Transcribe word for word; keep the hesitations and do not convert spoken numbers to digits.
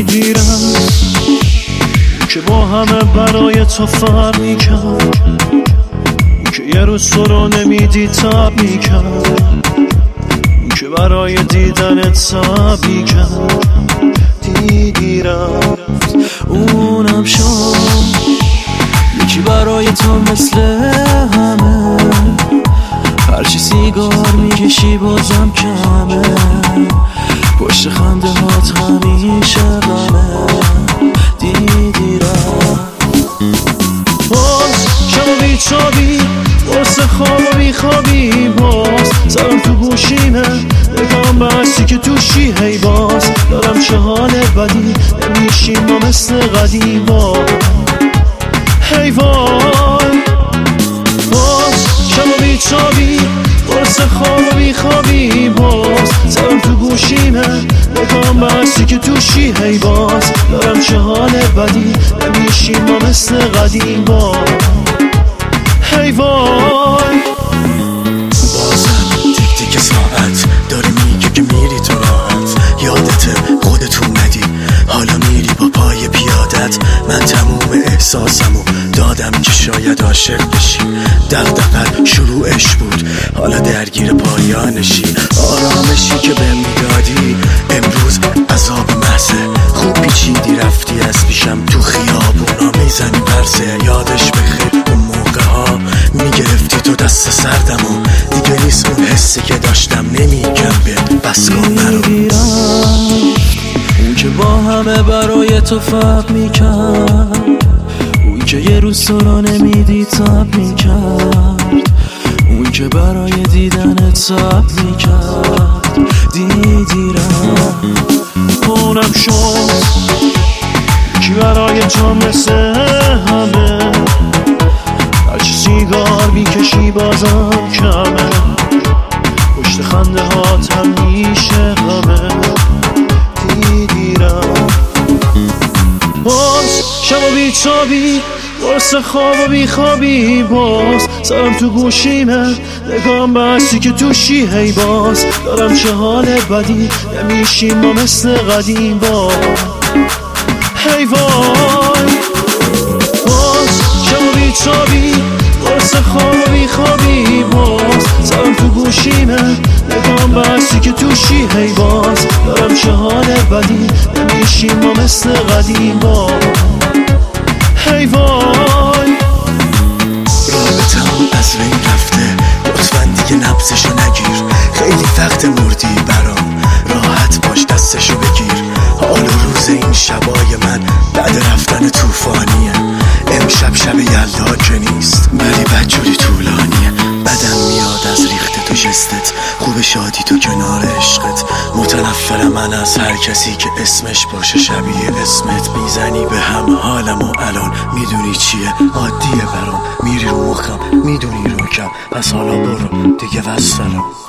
دیدیرم که با همه برای تو فرق میکرد، که یه روز تو رو نمیدی تب میکرد، که برای دیدنت تب میکرد. دیدی رفت اونم شد یکی برای تو مثل همه، هرچی سیگار میکشی بازم کمه، پشت خنده هات همیشه غمه. دیدی رفت باز شب و بیتابی واسه خواب و بیخوابی، باز سرم تو گوشیمه نگام بستی که توشی، هی باز دارم چه حال بدی نمیشیم ما مثل قدیم. باز هی وای باز شب و بیتابی واسه خواب و بیخوابی، باز سرم تو گوشیمه نگام بستی که توشی، هی باز دارم چه حال بدی نمیشیم ما مثل قدیم. باز هی وای بازم تیک تیک ساعت داره میگه که میری تو راحت، یادت خودت اومدی حالا میری با پای پیادت. من تموم احساسمو دادم که شاید عاشق بشی، دغدغه‌ت شروعش بود حالا درگیر پایانشی. آرامشی که بهم میدادی امروز عذاب محضه، خوب پیچیدی رفتی از پیشم تو خیابونا میزنی پرسه. یادش بخیر اون موقع ها میگرفتی تو دست سردمو، دیگه نیست اون حسی که داشتم نمیگم به بس کن مرو. اون که با همه برای تو فرق میکرد، اون که یه روز تو رو نمیدی تب میکرد، اون که برای دیدنت تب میکرد. دیدی رفت اونم شد کی برای تو مثل همه، هرچی سیگار بیکشی بازم کمه، پشت خنده هات همیشه غمه. دیدی رفت باز شب و بیتابی واسه خواب و بیخوابی، باز سرم تو گوشیمه نگام بستی که توشی، هی باز دارم چه حال بدی نمیشیم ما مثل قدیم. باز هی وای باز شب و بیتابی واسه خواب و بیخوابی، باز سرم تو گوشیمه نگام بستی که توشی، هی باز دارم چه حال بدی نمیشیم ما مثل قدیم. باز هی وای رابطه‌ام از بین رفته لطفاً دیگه نبضشو نگیر، خیلی وقت مردی برام راحت باش دستشو بگیر. حال و روز این شبای من بعد رفتن طوفانیه، امشب شب یلدا که نیست ولی بدجوری طولانیه. بدم میاد از ریخت تو جستت، خوب شادی تو کنار عشقت. متنفرم من از هر کسی که اسمش باشه شبیه اسمت. میزنی به هم حالم و الان میدونی چیه عادیه برام، میری رو مخم میدونی رو کم، پس حالا برو دیگه وسلام.